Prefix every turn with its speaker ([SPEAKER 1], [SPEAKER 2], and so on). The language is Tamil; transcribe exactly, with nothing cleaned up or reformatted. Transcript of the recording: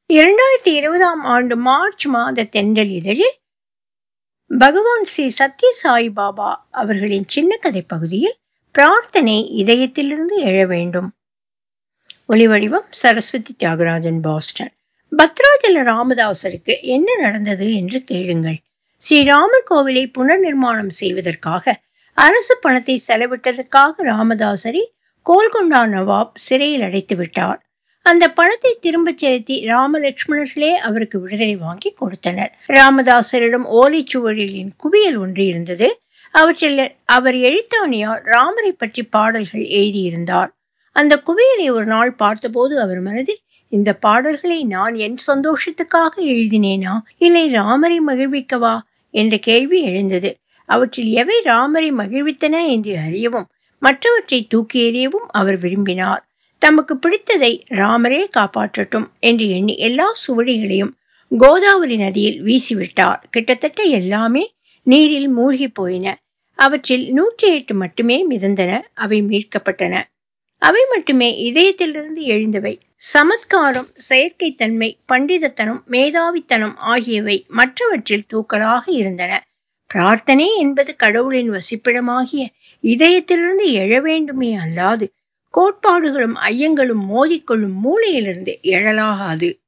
[SPEAKER 1] இரண்டாயிரத்தி இருபதாம் ஆண்டு மார்ச் மாத தென்றல் இதழில் பகவான் ஸ்ரீ சத்ய சாய் பாபா அவர்களின் சின்னக்கதை பகுதியில் பிரார்த்தனை இதயத்திலிருந்து எழ வேண்டும். ஒலிவடிவம் சரஸ்வதி தியாகராஜன், பாஸ்டன். பத்ராஜல ராமதாசருக்கு என்ன நடந்தது என்று கேளுங்கள். ஸ்ரீராமர் கோவிலை புனர் நிர்மாணம் செய்வதற்காக அரசு பணத்தை செலவிட்டதற்காக ராமதாசரை கோல்கொண்டா நவாப் சிறையில் அடைத்து விட்டார். அந்த பணத்தை திரும்பச் செலுத்தி ராம லட்சுமணர்களே அவருக்கு விடுதலை வாங்கி கொடுத்தனர். ராமதாசரிடம் ஓலைச்சுவடிகளின் குவியல் ஒன்று இருந்தது. அவற்றில் அவர் எழுத்தாணியால் ராமரை பற்றி பாடல்கள் எழுதியிருந்தார். அந்த குவியலை ஒரு நாள் பார்த்தபோது அவர் மனதில், இந்த பாடல்களை நான் என் சந்தோஷத்துக்காக எழுதினேனா, இல்லை ராமரை மகிழ்விக்கவா என்ற கேள்வி எழுந்தது. அவற்றில் எவை ராமரை மகிழ்வித்தன என்று அறியவும் மற்றவற்றை தூக்கி எறியவும் அவர் விரும்பினார். தமக்கு பிடித்ததை ராமரே காப்பாற்றட்டும் என்று எண்ணி எல்லா சுவடிகளையும் கோதாவரி நதியில் வீசிவிட்டார். கிட்டத்தட்ட எல்லாமே நீரில் மூழ்கி போயின. அவற்றில் நூற்றி எட்டு மட்டுமே மிதந்தன. அவை மீட்கப்பட்டன. அவை மட்டுமே இதயத்திலிருந்து எழுந்தவை. சமத்காரம், செயற்கைத்தன்மை, பண்டிதத்தனம், மேதாவித்தனம் ஆகியவை மற்றவற்றில் தூக்கலாக இருந்தன. பிரார்த்தனை என்பது கடவுளின் வசிப்பிடமாகிய இதயத்திலிருந்து எழ வேண்டுமே அல்லாது கோட்பாடுகளும் ஐயங்களும் மோதிக்கொள்ளும் மூளையிலிருந்து எழலாகாது.